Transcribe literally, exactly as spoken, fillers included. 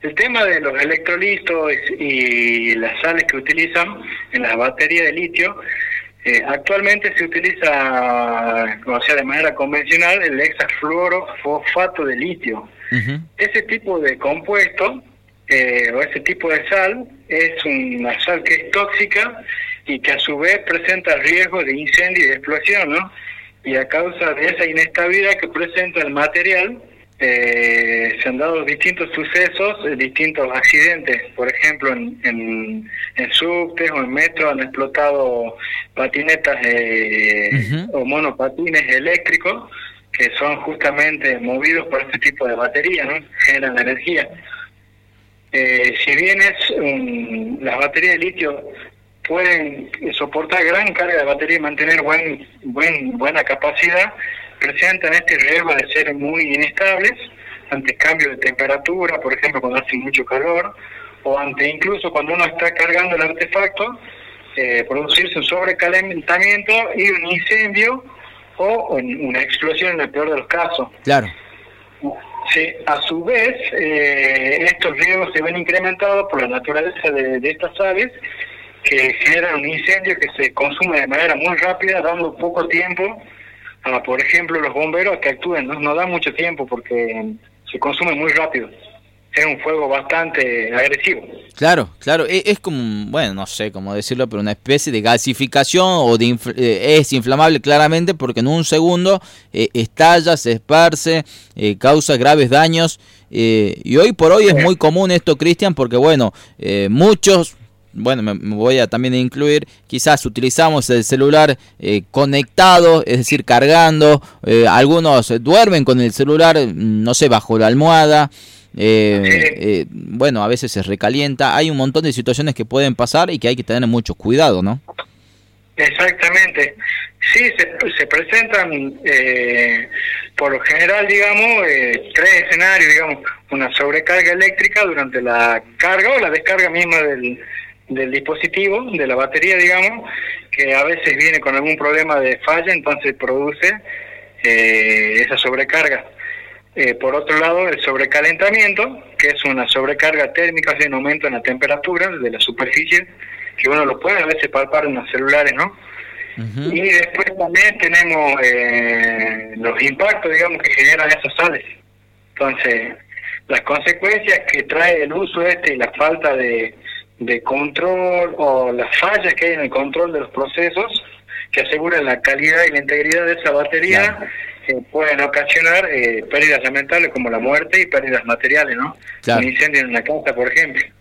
el tema de los electrolitos y las sales que utilizan en las baterías de litio, eh, actualmente se utiliza, o sea, de manera convencional, el hexafluorofosfato de litio. Uh-huh. Ese tipo de compuesto, eh, o ese tipo de sal, es una sal que es tóxica y que a su vez presenta riesgo de incendio y de explosión, ¿no? Y a causa de esa inestabilidad que presenta el material, eh, se han dado distintos sucesos, eh, distintos accidentes. Por ejemplo, en, en, en subtes o en metro han explotado patinetas eh, uh-huh. o monopatines eléctricos que son justamente movidos por este tipo de batería, ¿no? Generan energía. Eh, si bien es un, las baterías de litio pueden soportar gran carga de batería y mantener buen, buen, buena capacidad, presentan este riesgo de ser muy inestables ante cambios de temperatura, por ejemplo cuando hace mucho calor, o ante incluso cuando uno está cargando el artefacto, eh, producirse un sobrecalentamiento y un incendio o una explosión en el peor de los casos. Claro. Sí, a su vez, eh, estos riesgos se ven incrementados por la naturaleza de, de estas aves, que generan un incendio que se consume de manera muy rápida, dando poco tiempo a, por ejemplo, los bomberos que actúen. No, no da mucho tiempo porque se consume muy rápido. Es un fuego bastante agresivo. Claro, claro, es, es como, bueno, no sé cómo decirlo, pero una especie de gasificación o de infl- eh, es inflamable claramente porque en un segundo eh, estalla, se esparce, eh, causa graves daños eh, y hoy por hoy es muy común esto, Cristian, porque bueno, eh, muchos... Bueno, me, me voy a también incluir, quizás utilizamos el celular eh, conectado, es decir, cargando, eh, algunos duermen con el celular, no sé, bajo la almohada, eh, eh, bueno, a veces se recalienta, hay un montón de situaciones que pueden pasar y que hay que tener mucho cuidado, ¿no? Exactamente, sí, se, se presentan eh, por lo general, digamos, eh, tres escenarios, digamos, una sobrecarga eléctrica durante la carga o la descarga misma del del dispositivo, de la batería, digamos, que a veces viene con algún problema de falla, entonces produce eh, esa sobrecarga. Eh, por otro lado, el sobrecalentamiento, que es una sobrecarga térmica, es un aumento en la temperatura de la superficie, que uno lo puede a veces palpar en los celulares, ¿no? Uh-huh. Y después también tenemos eh, los impactos, digamos, que generan esas sales. Entonces, las consecuencias que trae el uso este y la falta de de control o las fallas que hay en el control de los procesos que aseguran la calidad y la integridad de esa batería, claro. eh, pueden ocasionar eh, pérdidas lamentables como la muerte y pérdidas materiales, ¿no? Claro. Un incendio en una casa, por ejemplo.